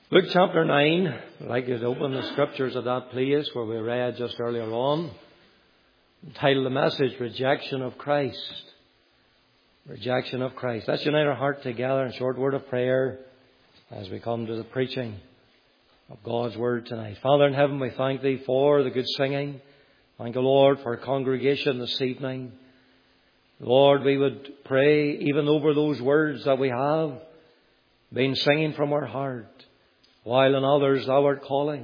Luke chapter 9, I'd like you to open the scriptures of that place where we read just earlier on. Entitled the message, Rejection of Christ. Rejection of Christ. Let's unite our heart together in a short word of prayer as we come to the preaching of God's Word tonight. Father in heaven, we thank Thee for the good singing. Thank the Lord for our congregation this evening. Lord, we would pray even over those words that we have been singing from our heart. While in others Thou art calling,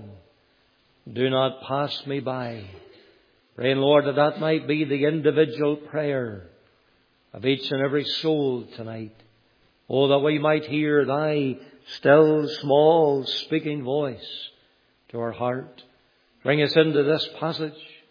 do not pass me by. Praying, Lord, that might be the individual prayer of each and every soul tonight. Oh, that we might hear Thy still, small, speaking voice to our heart. Bring us into this passage.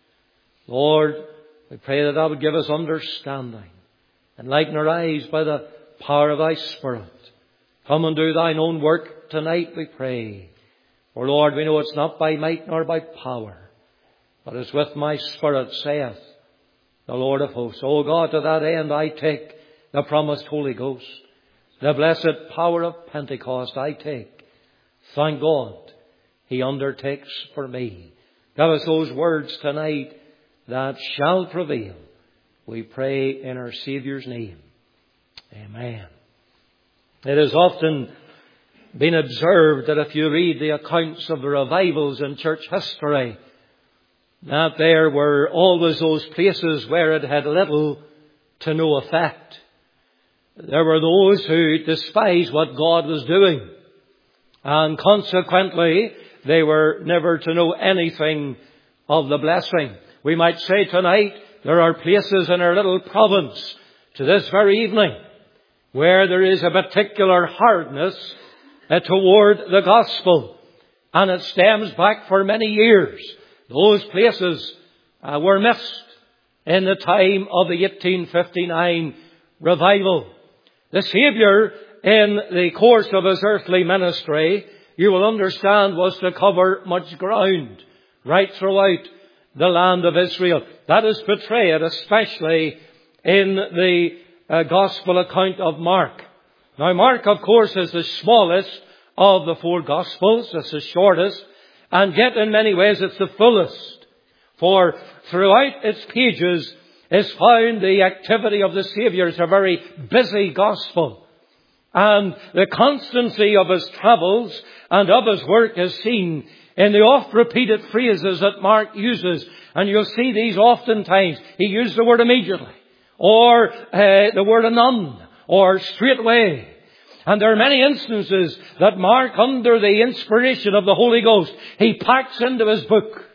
Lord, we pray that Thou would give us understanding. Enlighten our eyes by the power of Thy Spirit. Come and do Thine own work tonight, we pray. For Lord, we know it's not by might nor by power, but it's with my Spirit, saith the Lord of hosts. O God, to that end I take the promised Holy Ghost. The blessed power of Pentecost I take. Thank God He undertakes for me. Give us those words tonight that shall prevail. We pray in our Saviour's name. Amen. It has often been observed that if you read the accounts of the revivals in church history, that there were always those places where it had little to no effect. There were those who despised what God was doing, and consequently they were never to know anything of the blessing. We might say tonight there are places in our little province to this very evening where there is a particular hardness toward the gospel, and it stems back for many years. Those places were missed in the time of the 1859 revival. The Saviour, in the course of His earthly ministry, you will understand, was to cover much ground right throughout the land of Israel. That is portrayed especially in the Gospel account of Mark. Now, Mark, of course, is the smallest of the four Gospels. It's the shortest. And yet, in many ways, it's the fullest. For throughout its pages is found the activity of the Saviour. It's a very busy Gospel. And the constancy of His travels and of His work is seen in the oft-repeated phrases that Mark uses. And you'll see these oftentimes. He used the word immediately, or the word anon, or straightway. And there are many instances that Mark, under the inspiration of the Holy Ghost, he packs into his book.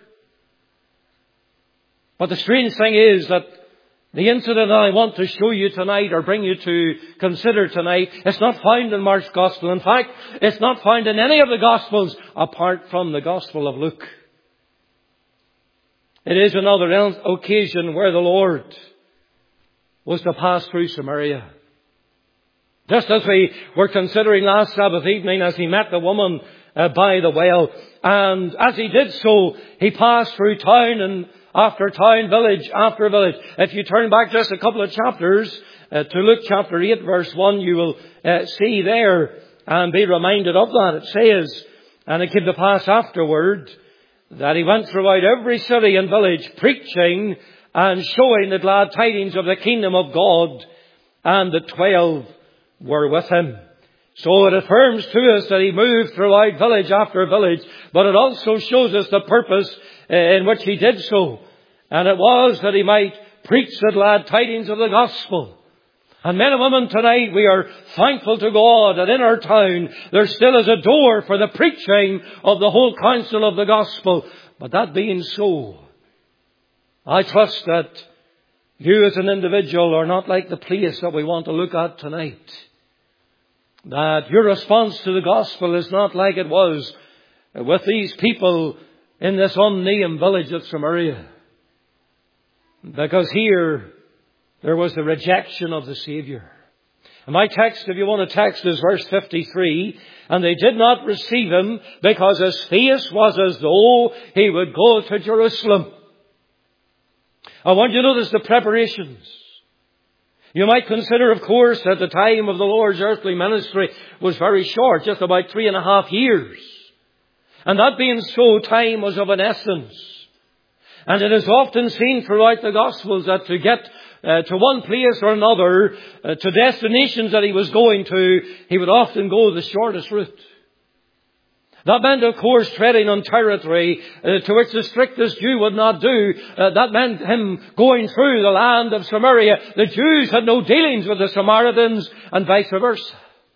But the strange thing is that the incident that I want to show you tonight, or bring you to consider tonight, it's not found in Mark's Gospel. In fact, it's not found in any of the Gospels apart from the Gospel of Luke. It is another occasion where the Lord was to pass through Samaria. Just as we were considering last Sabbath evening, as He met the woman by the well. And as He did so, He passed through town and after town, village after village. If you turn back just a couple of chapters to Luke chapter 8 verse 1, you will see there and be reminded of that. It says, and it came to pass afterward that He went throughout every city and village preaching and showing the glad tidings of the kingdom of God, and the 12 were with Him. So it affirms to us that He moved throughout village after village, but it also shows us the purpose in which He did so. And it was that He might preach the glad tidings of the gospel. And men and women, tonight we are thankful to God that in our town there still is a door for the preaching of the whole counsel of the gospel. But that being so, I trust that you as an individual are not like the place that we want to look at tonight. That your response to the gospel is not like it was with these people in this unnamed village of Samaria. Because here there was the rejection of the Saviour. And my text, if you want a text, is verse 53. And they did not receive Him because His face was as though He would go to Jerusalem. I want you to notice the preparations. You might consider, of course, that the time of the Lord's earthly ministry was very short, just about 3.5 years. And that being so, time was of an essence. And it is often seen throughout the Gospels that to get to one place or another, to destinations that he was going to, he would often go the shortest route. That meant, of course, treading on territory to which the strictest Jew would not do. That meant him going through the land of Samaria. The Jews had no dealings with the Samaritans, and vice versa.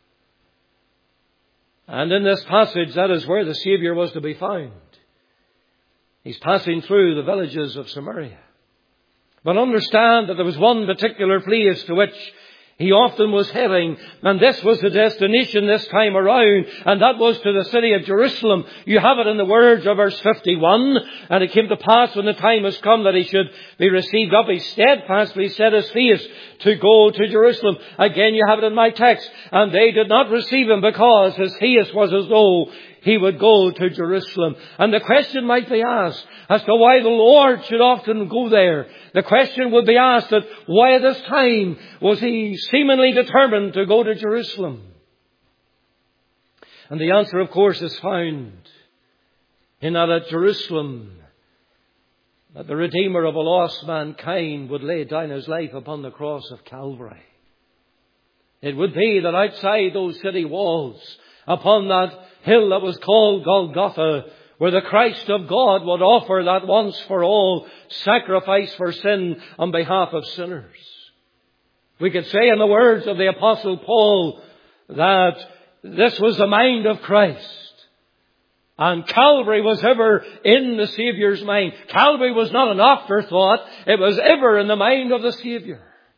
And in this passage, that is where the Saviour was to be found. He's passing through the villages of Samaria. But understand that there was one particular place to which he often was heading, and this was the destination this time around, and that was to the city of Jerusalem. You have it in the words of verse 51, and it came to pass when the time was come that he should be received up, he steadfastly set his face to go to Jerusalem. Again, you have it in my text, and they did not receive him because his face was as though he would go to Jerusalem. And the question might be asked as to why the Lord should often go there. The question would be asked that why at this time was he seemingly determined to go to Jerusalem? And the answer, of course, is found in that at Jerusalem, that the Redeemer of a lost mankind would lay down his life upon the cross of Calvary. It would be that outside those city walls, upon that hill that was called Golgotha, where the Christ of God would offer that once for all sacrifice for sin on behalf of sinners. We could say in the words of the Apostle Paul that this was the mind of Christ. And Calvary was ever in the Saviour's mind. Calvary was not an afterthought. It was ever in the mind of the Saviour.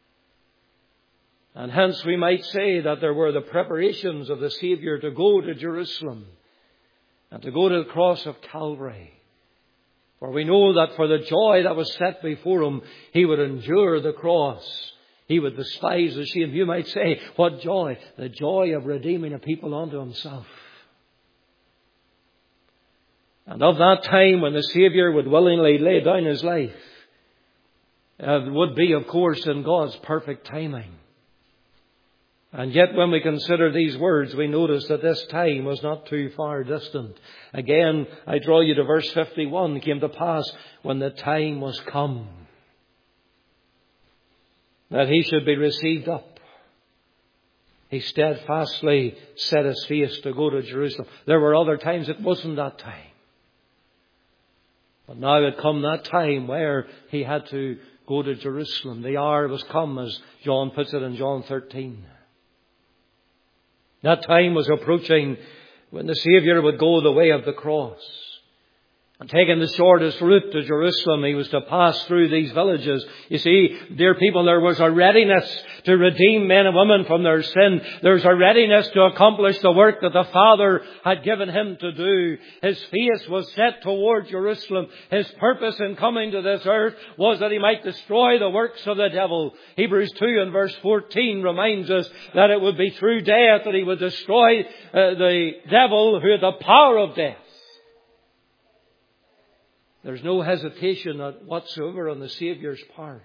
And hence we might say that there were the preparations of the Saviour to go to Jerusalem and to go to the cross of Calvary. For we know that for the joy that was set before him, he would endure the cross. He would despise the shame. You might say, what joy? The joy of redeeming a people unto himself. And of that time when the Saviour would willingly lay down his life, it would be, of course, in God's perfect timing. And yet when we consider these words, we notice that this time was not too far distant. Again, I draw you to verse 51. It came to pass when the time was come that he should be received up. He steadfastly set his face to go to Jerusalem. There were other times it wasn't that time. But now had come that time where he had to go to Jerusalem. The hour was come, as John puts it in John 13. That time was approaching when the Saviour would go the way of the cross. And taking the shortest route to Jerusalem, he was to pass through these villages. You see, dear people, there was a readiness to redeem men and women from their sin. There's a readiness to accomplish the work that the Father had given him to do. His face was set toward Jerusalem. His purpose in coming to this earth was that he might destroy the works of the devil. Hebrews 2 and verse 14 reminds us that it would be through death that he would destroy the devil who had the power of death. There's no hesitation whatsoever on the Saviour's part.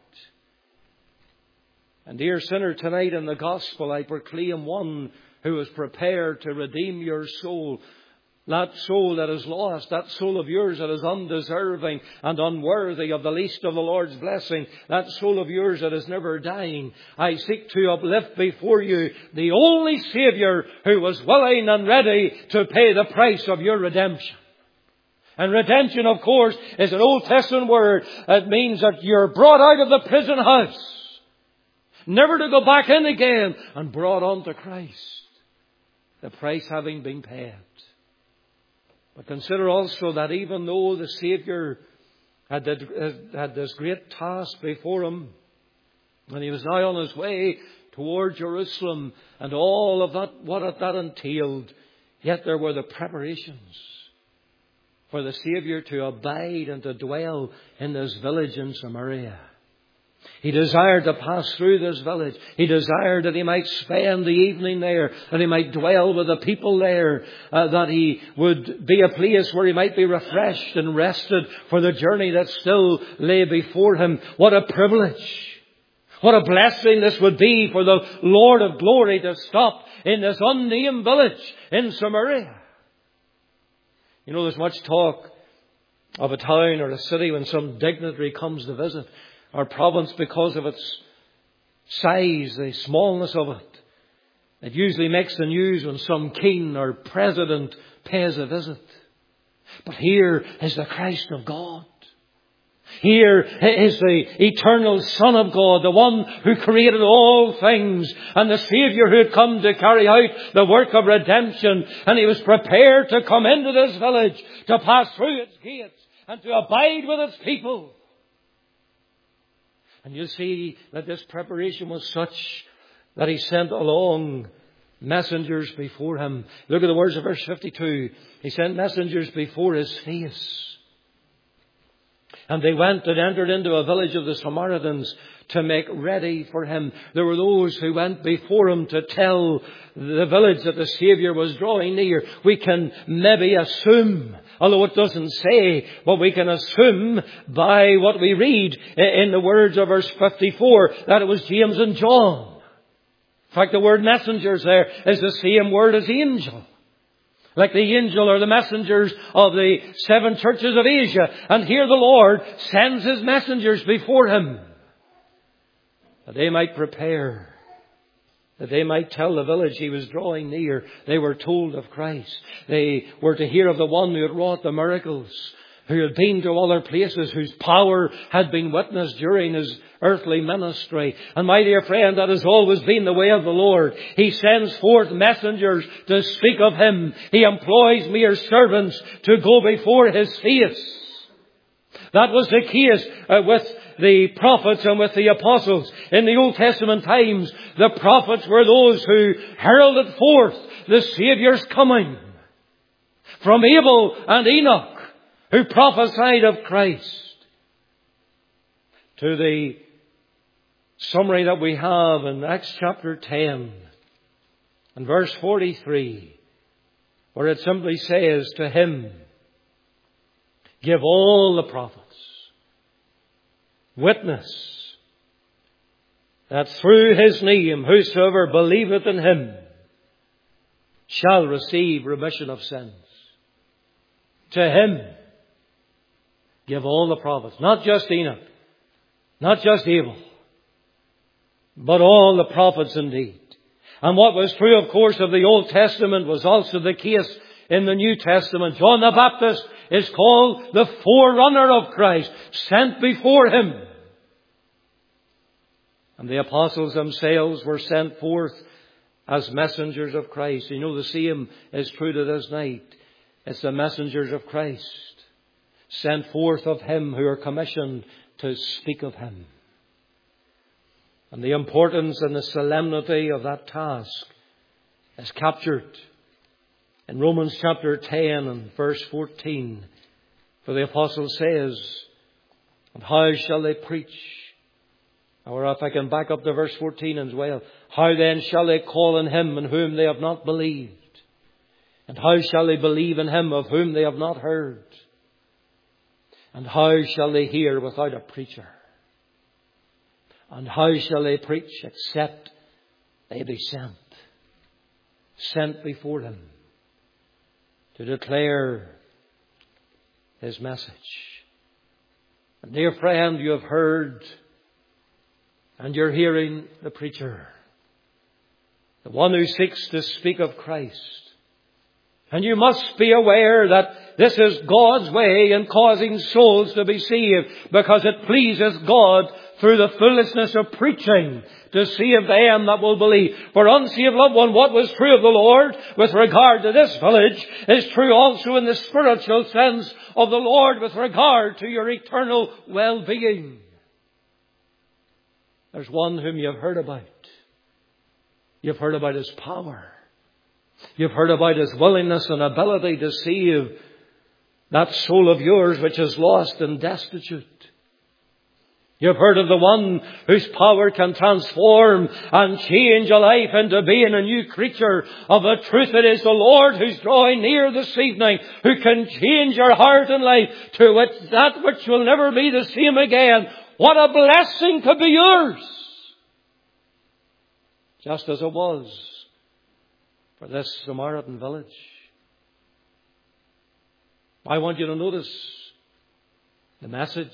And dear sinner, tonight in the gospel I proclaim one who is prepared to redeem your soul. That soul that is lost, that soul of yours that is undeserving and unworthy of the least of the Lord's blessing, that soul of yours that is never dying. I seek to uplift before you the only Saviour who was willing and ready to pay the price of your redemption. And redemption, of course, is an Old Testament word. It means that you're brought out of the prison house, never to go back in again, and brought unto Christ, the price having been paid. But consider also that even though the Saviour had this great task before him, and he was now on his way toward Jerusalem, and all of that, what that entailed, yet there were the preparations for the Saviour to abide and to dwell in this village in Samaria. He desired to pass through this village. He desired that he might spend the evening there, that he might dwell with the people there, that he would be a place where he might be refreshed and rested for the journey that still lay before him. What a privilege! What a blessing this would be for the Lord of glory to stop in this unnamed village in Samaria. You know, there's much talk of a town or a city when some dignitary comes to visit, or province, because of its size, the smallness of it. It usually makes the news when some king or president pays a visit. But here is the Christ of God. Here is the eternal Son of God, the one who created all things, and the Saviour who had come to carry out the work of redemption. And He was prepared to come into this village, to pass through its gates, and to abide with its people. And you see that this preparation was such that He sent along messengers before Him. Look at the words of verse 52. He sent messengers before His face. And they went and entered into a village of the Samaritans to make ready for Him. There were those who went before Him to tell the village that the Saviour was drawing near. We can maybe assume, although it doesn't say, but we can assume by what we read in the words of verse 54 that it was James and John. In fact, the word messengers there is the same word as angel. Like the angel or the messengers of the 7 churches of Asia. And here the Lord sends His messengers before Him, that they might prepare, that they might tell the village He was drawing near. They were told of Christ. They were to hear of the one who had wrought the miracles, who had been to other places, whose power had been witnessed during His earthly ministry. And my dear friend, that has always been the way of the Lord. He sends forth messengers to speak of Him. He employs mere servants to go before His face. That was the case with the prophets and with the apostles. In the Old Testament times, the prophets were those who heralded forth the Saviour's coming. From Abel and Enoch, who prophesied of Christ, to the summary that we have in Acts chapter 10 and verse 43, where it simply says, to Him give all the prophets witness that through His name whosoever believeth in Him shall receive remission of sins. To Him give all the prophets, not just Enoch, not just Abel, but all the prophets indeed. And what was true, of course, of the Old Testament was also the case in the New Testament. John the Baptist is called the forerunner of Christ, sent before Him. And the apostles themselves were sent forth as messengers of Christ. You know, the same is true to this night. It's the messengers of Christ, sent forth of Him, who are commissioned to speak of Him. And the importance and the solemnity of that task is captured in Romans chapter 10 and verse 14. For the apostle says, and how shall they preach? Or if I can back up to verse 14 as well. How then shall they call on Him in whom they have not believed? And how shall they believe in Him of whom they have not heard? And how shall they hear without a preacher? And how shall they preach except they be sent? Sent before Him to declare His message. And dear friend, you have heard and you're hearing the preacher, the one who seeks to speak of Christ. And you must be aware that this is God's way in causing souls to be saved, because it pleases God through the foolishness of preaching to save them that will believe. For unsaved loved one, what was true of the Lord with regard to this village is true also in the spiritual sense of the Lord with regard to your eternal well-being. There's one whom you've heard about. You've heard about His power. You've heard about His willingness and ability to save that soul of yours which is lost and destitute. You've heard of the one whose power can transform and change a life into being a new creature. Of a truth, it is the Lord who's drawing near this evening, who can change your heart and life to that which will never be the same again. What a blessing to be yours! Just as it was for this Samaritan village. I want you to notice the message.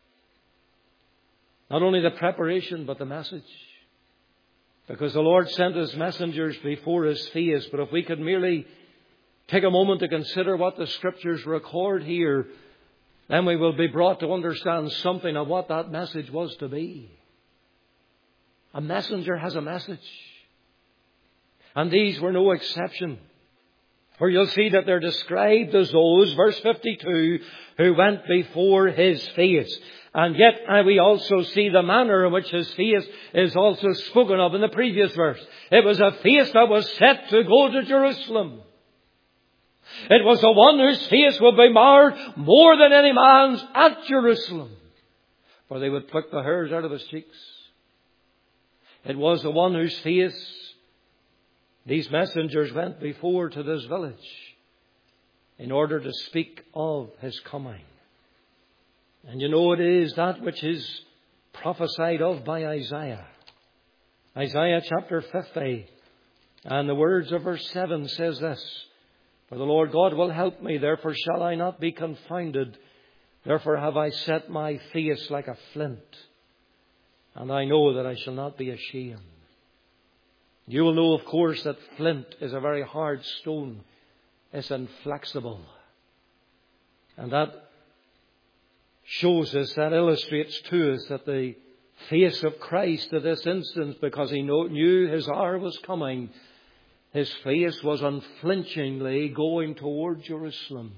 Not only the preparation, but the message. Because the Lord sent His messengers before His face. But if we could merely take a moment to consider what the Scriptures record here, then we will be brought to understand something of what that message was to be. A messenger has a message. And these were no exception. For you'll see that they're described as those, verse 52, who went before His face. And yet we also see the manner in which His face is also spoken of in the previous verse. It was a face that was set to go to Jerusalem. It was the one whose face would be marred more than any man's at Jerusalem, for they would pluck the hairs out of his cheeks. It was the one whose face these messengers went before to this village in order to speak of His coming. And you know, it is that which is prophesied of by Isaiah. Isaiah chapter 50 and the words of verse 7 says this: For the Lord God will help me, therefore shall I not be confounded. Therefore have I set my face like a flint, and I know that I shall not be ashamed. You will know, of course, that flint is a very hard stone. It's inflexible. And that shows us, that illustrates to us that the face of Christ at this instance, because He knew His hour was coming, His face was unflinchingly going toward Jerusalem.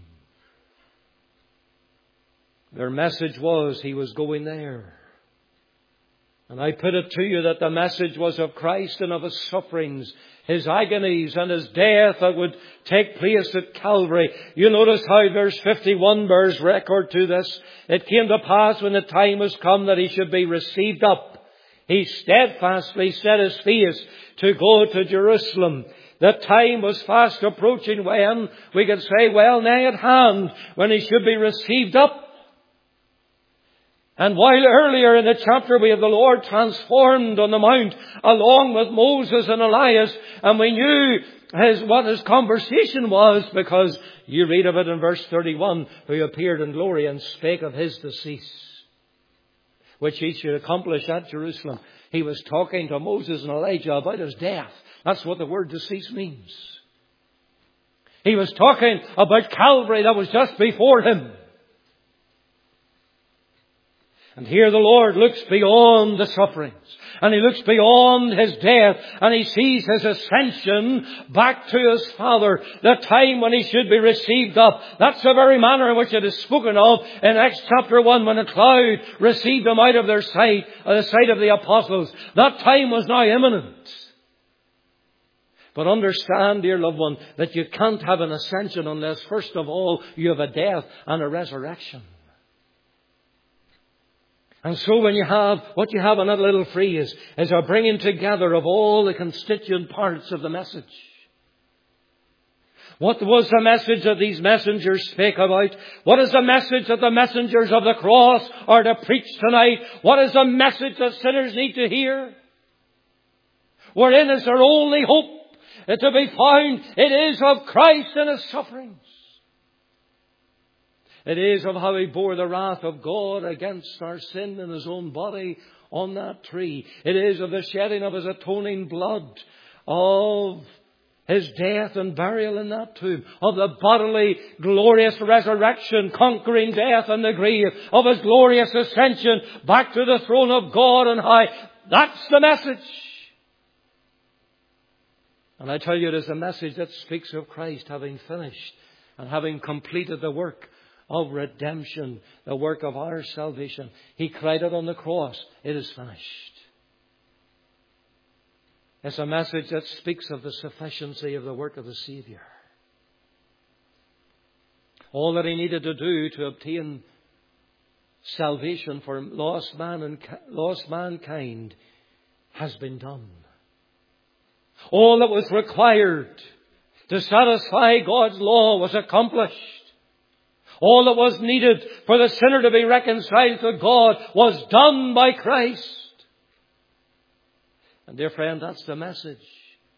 Their message was He was going there. And I put it to you that the message was of Christ and of His sufferings, His agonies and His death that would take place at Calvary. You notice how verse 51 bears record to this. It came to pass when the time was come that He should be received up. He steadfastly set His face to go to Jerusalem. The time was fast approaching when we could say, well, nigh at hand, when He should be received up. And while earlier in the chapter we have the Lord transformed on the mount along with Moses and Elias, and we knew what his conversation was, because you read of it in verse 31, who appeared in glory and spake of His decease, which He should accomplish at Jerusalem. He was talking to Moses and Elijah about His death. That's what the word decease means. He was talking about Calvary that was just before Him. And here the Lord looks beyond the sufferings, and He looks beyond His death, and He sees His ascension back to His Father, the time when He should be received up. That's the very manner in which it is spoken of in Acts chapter 1, when a cloud received Him out of their sight, the sight of the apostles. That time was now imminent. But understand, dear loved one, that you can't have an ascension unless, first of all, you have a death and a resurrection. And so when you have, what you have in that little phrase is a bringing together of all the constituent parts of the message. What was the message that these messengers spake about? What is the message that the messengers of the cross are to preach tonight? What is the message that sinners need to hear? Wherein is their only hope to be found? It is of Christ and His sufferings. It is of how He bore the wrath of God against our sin in His own body on that tree. It is of the shedding of His atoning blood, of His death and burial in that tomb, of the bodily glorious resurrection conquering death and the grave, of His glorious ascension back to the throne of God on high. That's the message. And I tell you, it is a message that speaks of Christ having finished and having completed the work of redemption, the work of our salvation. He cried out on the cross, it is finished. It's a message that speaks of the sufficiency of the work of the Saviour. All that He needed to do to obtain salvation for lost mankind has been done. All that was required to satisfy God's law was accomplished. All that was needed for the sinner to be reconciled to God was done by Christ. And dear friend, that's the message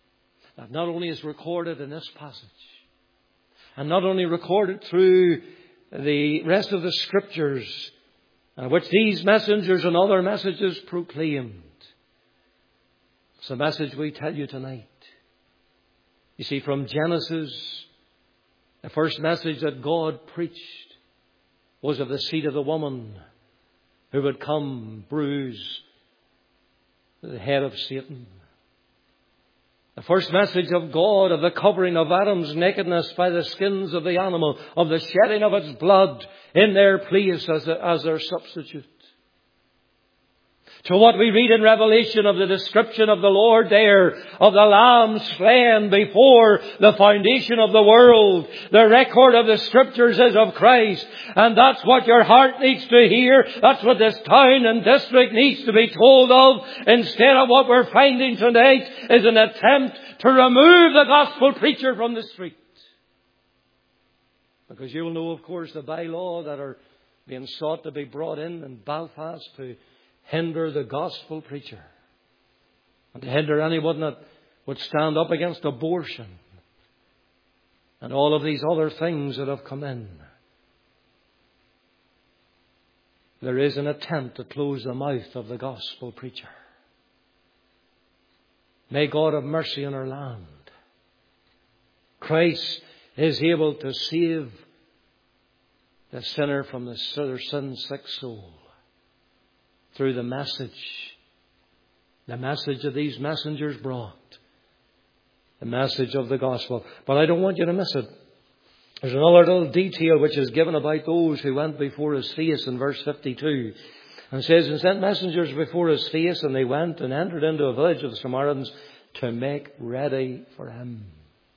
that not only is recorded in this passage, and not only recorded through the rest of the Scriptures, which these messengers and other messages proclaimed. It's the message we tell you tonight. You see, from Genesis, the first message that God preached was of the seed of the woman who would come bruise the head of Satan. The first message of God of the covering of Adam's nakedness by the skins of the animal, of the shedding of its blood in their place as their substitute. To what we read in Revelation of the description of the Lord there, of the Lamb slain before the foundation of the world. The record of the Scriptures is of Christ. And that's what your heart needs to hear. That's what this town and district needs to be told of. Instead of what we're finding tonight is an attempt to remove the gospel preacher from the street. Because you will know, of course, the bylaw that are being sought to be brought in Belfast to hinder the gospel preacher and to hinder anyone that would stand up against abortion and all of these other things that have come in. There is an attempt to close the mouth of the gospel preacher. May God have mercy on our land. Christ is able to save the sinner from their sin-sick soul through the message that these messengers brought, the message of the gospel. But I don't want you to miss it. There's another little detail which is given about those who went before his face in verse 52. And it says, and sent messengers before his face, and they went and entered into a village of the Samaritans to make ready for him.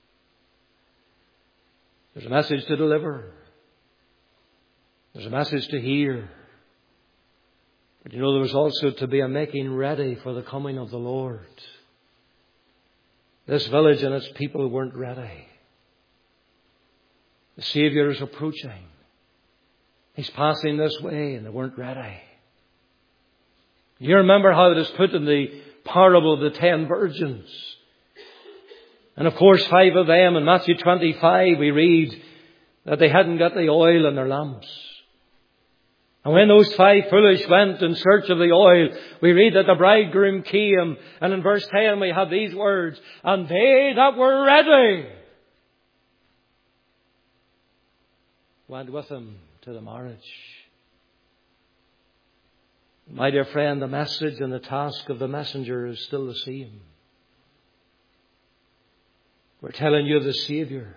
There's a message to deliver. There's a message to hear. But you know, there was also to be a making ready for the coming of the Lord. This village and its people weren't ready. The Saviour is approaching. He's passing this way and they weren't ready. You remember how it is put in the parable of the 10 virgins. And of course 5 of them in Matthew 25 we read that they hadn't got the oil in their lamps. And when those 5 foolish went in search of the oil, we read that the bridegroom came. And in verse 10 we have these words, and they that were ready went with him to the marriage. My dear friend, the message and the task of the messenger is still the same. We're telling you of the Saviour,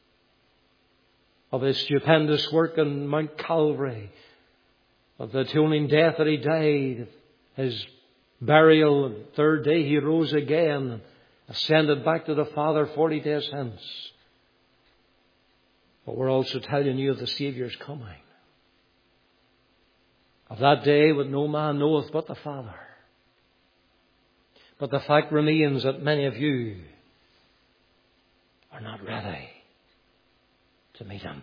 of His stupendous work on Mount Calvary, of the atoning death that He died, His burial, and third day He rose again, ascended back to the Father 40 days hence. But we're also telling you of the Saviour's coming. Of that day when no man knoweth but the Father. But the fact remains that many of you are not ready to meet Him.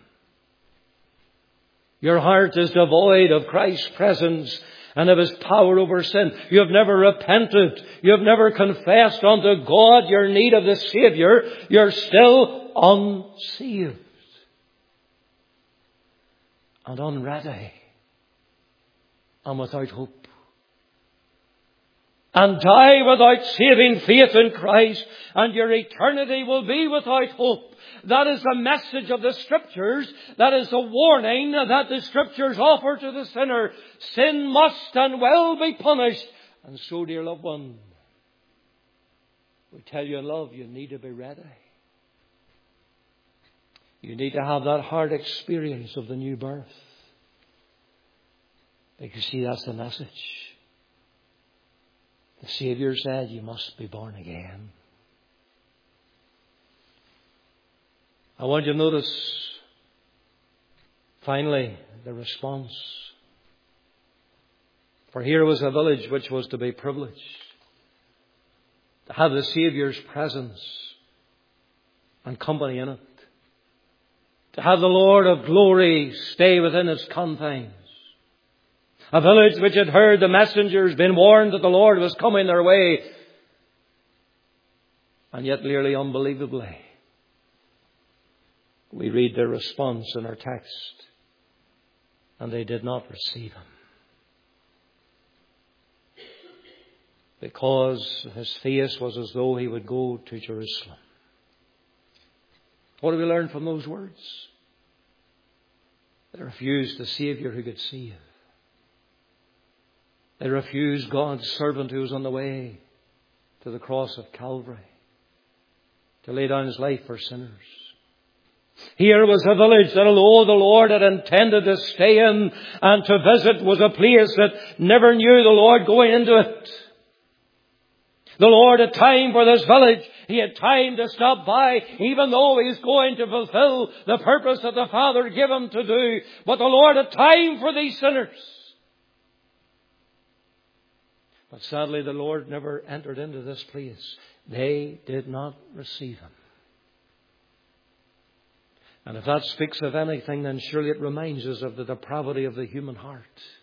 Your heart is devoid of Christ's presence and of His power over sin. You have never repented. You have never confessed unto God your need of the Saviour. You're still unsaved and unready and without hope. And die without saving faith in Christ, and your eternity will be without hope. That is the message of the Scriptures. That is the warning that the Scriptures offer to the sinner. Sin must and will be punished. And so, dear loved one, we tell you in love, you need to be ready. You need to have that hard experience of the new birth. Because see, that's the message. The Saviour said you must be born again. I want you to notice, finally, the response. For here was a village which was to be privileged, to have the Saviour's presence and company in it, to have the Lord of glory stay within its confines. A village which had heard the messengers, been warned that the Lord was coming their way. And yet, nearly unbelievably, we read their response in our text. and they did not receive him. Because his face was as though he would go to Jerusalem. What do we learn from those words? They refused the Saviour who could save. They refused God's servant who was on the way to the cross of Calvary to lay down his life for sinners. Here was a village that, although the Lord had intended to stay in and to visit, was a place that never knew the Lord going into it. The Lord had time for this village. He had time to stop by, even though He's going to fulfill the purpose that the Father gave Him to do. But the Lord had time for these sinners. But sadly, the Lord never entered into this place. They did not receive Him. And if that speaks of anything, then surely it reminds us of the depravity of the human heart.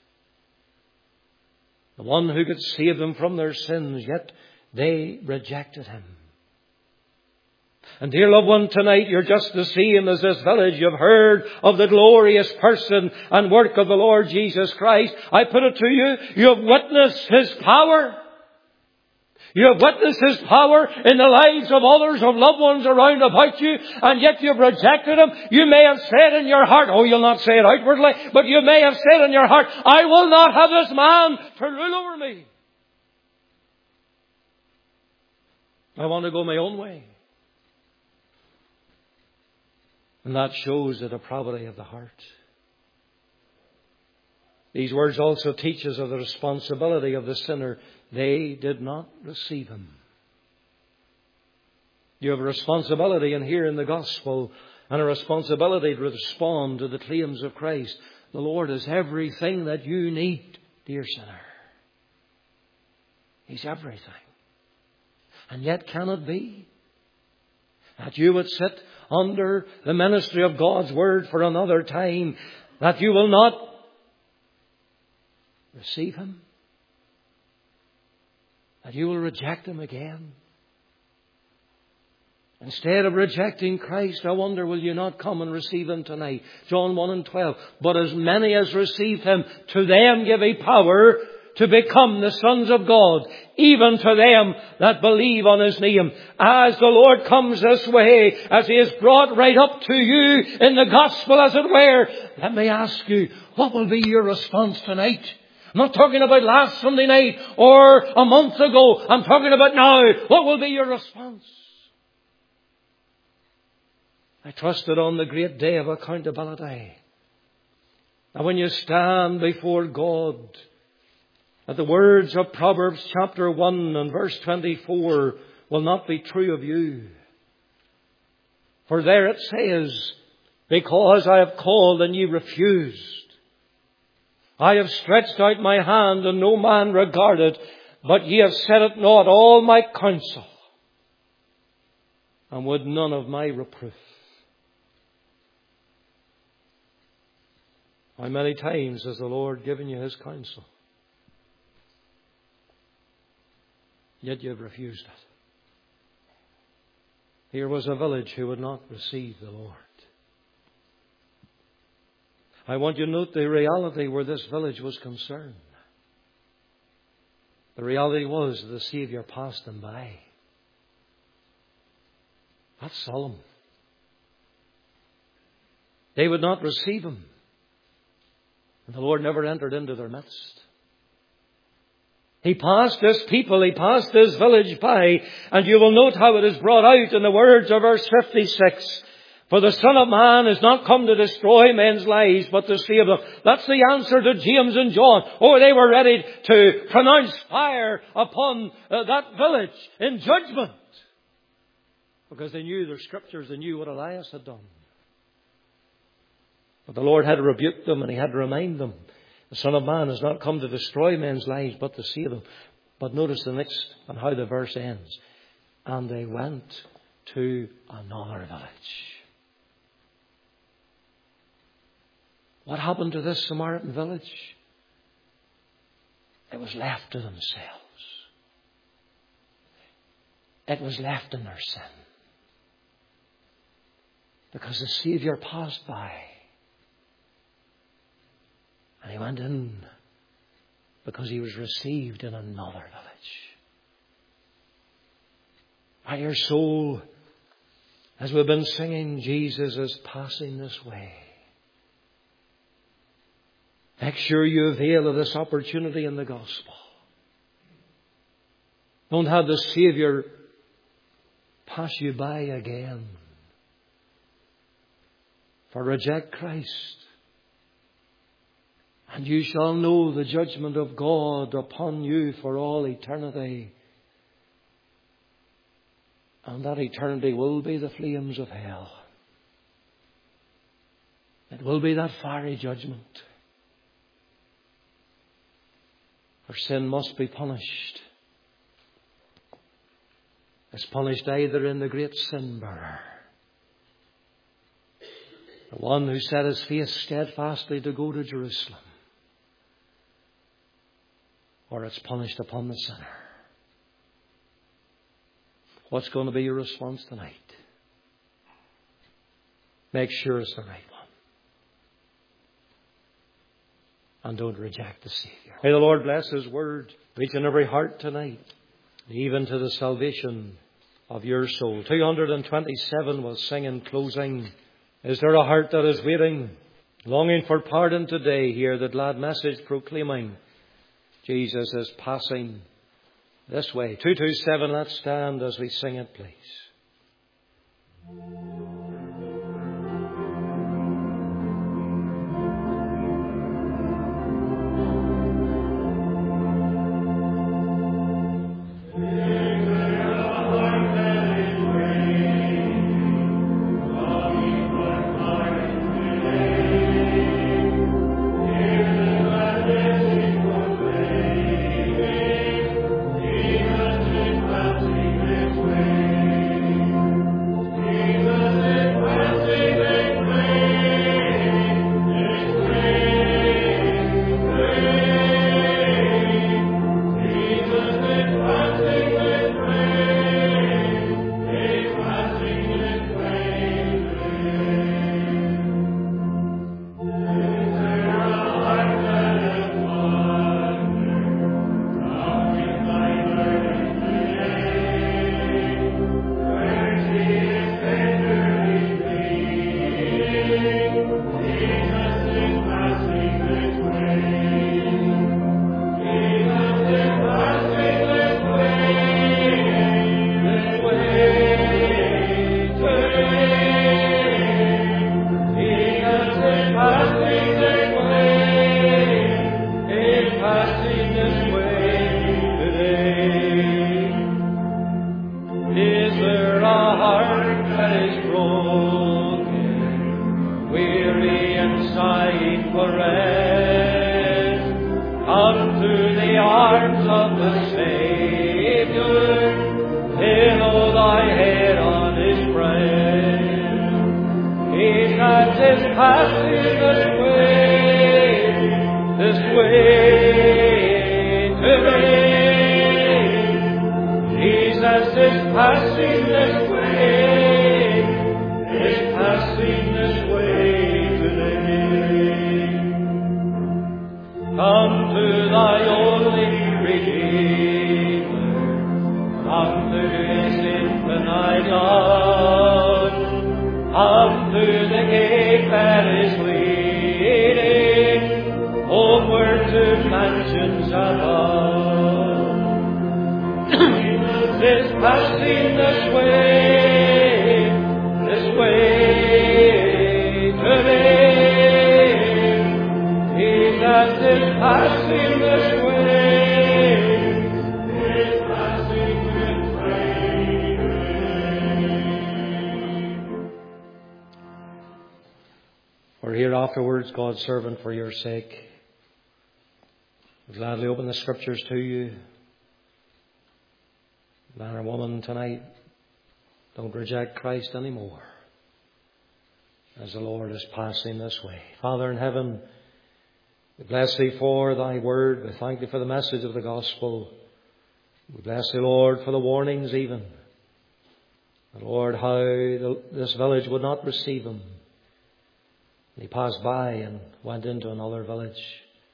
The one who could save them from their sins, yet they rejected Him. And dear loved one, tonight you're just the same as this village. You've heard of the glorious person and work of the Lord Jesus Christ. I put it to you, you have witnessed His power. You have witnessed His power in the lives of others, of loved ones around about you, and yet you've rejected Him. You may have said in your heart, oh, you'll not say it outwardly, but you may have said in your heart, I will not have this man to rule over me. I want to go my own way. And that shows the depravity of the heart. These words also teach us of the responsibility of the sinner. They did not receive Him. You have a responsibility in hearing the gospel and a responsibility to respond to the claims of Christ. The Lord is everything that you need, dear sinner. He's everything. And yet can it be that you would sit under the ministry of God's Word for another time, that you will not receive Him, that you will reject Him again? Instead of rejecting Christ, I wonder, will you not come and receive Him tonight? John 1:12. But as many as received Him, to them give He power to become the sons of God, even to them that believe on His name. As the Lord comes this way, as He is brought right up to you in the gospel, as it were, let me ask you, what will be your response tonight? I'm not talking about last Sunday night or a month ago. I'm talking about now. What will be your response? I trusted on the great day of accountability. Now when you stand before God, that the words of Proverbs chapter 1 and verse 24 will not be true of you. For there it says, because I have called and ye refused. I have stretched out my hand and no man regarded, but ye have set at naught all my counsel, and would none of my reproof. How many times has the Lord given you His counsel? Yet you have refused it. Here was a village who would not receive the Lord. I want you to note the reality where this village was concerned. The reality was the Saviour passed them by. That's solemn. They would not receive Him. And the Lord never entered into their midst. He passed this people, He passed this village by, and you will note how it is brought out in the words of verse 56. For the Son of Man is not come to destroy men's lives, but to save them. That's the answer to James and John. Oh, they were ready to pronounce fire upon that village in judgment. Because they knew their scriptures, they knew what Elias had done. But the Lord had to rebuke them and He had to remind them. The Son of Man has not come to destroy men's lives, but to save them. But notice the next and how the verse ends. And they went to another village. What happened to this Samaritan village? It was left to themselves. It was left in their sin. Because the Saviour passed by. And he went in because he was received in another village. My dear soul, as we've been singing, Jesus is passing this way. Make sure you avail of this opportunity in the gospel. Don't have the Saviour pass you by again. For reject Christ, and you shall know the judgment of God upon you for all eternity. And that eternity will be the flames of hell. It will be that fiery judgment. For sin must be punished. It's punished either in the great sin bearer, the one who set his face steadfastly to go to Jerusalem, or it's punished upon the sinner. What's going to be your response tonight? Make sure it's the right one. And don't reject the Saviour. May the Lord bless His word, reach in every heart tonight, even to the salvation of your soul. 227 will sing in closing. Is there a heart that is waiting, longing for pardon today? Hear the glad message proclaiming, Jesus is passing this way. 227, let's stand as we sing it, please. God's servant for your sake. I'll gladly open the Scriptures to you. Man or woman tonight, don't reject Christ anymore as the Lord is passing this way. Father in heaven, we bless Thee for Thy word. We thank Thee for the message of the gospel. We bless Thee, Lord, for the warnings even. Lord, how this village would not receive Him. He passed by and went into another village.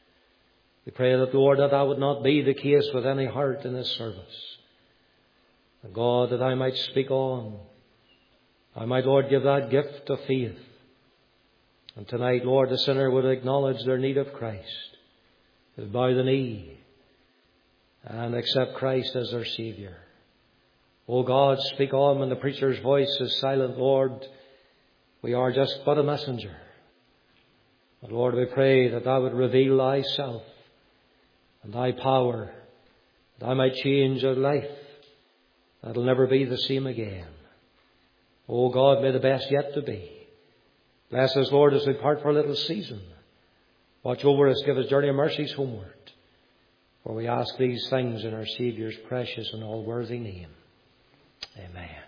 We pray that, Lord, that would not be the case with any heart in this service. And God, that I might speak on. I might, Lord, give that gift of faith. And tonight, Lord, the sinner would acknowledge their need of Christ. Would bow the knee and accept Christ as their Saviour. O God, speak on when the preacher's voice is silent, Lord. We are just but a messenger. But Lord, we pray that Thou would reveal Thyself and Thy power, that I might change a life that will never be the same again. O God, may the best yet to be. Bless us, Lord, as we part for a little season. Watch over us, give us journey of mercies homeward. For we ask these things in our Saviour's precious and all-worthy name. Amen.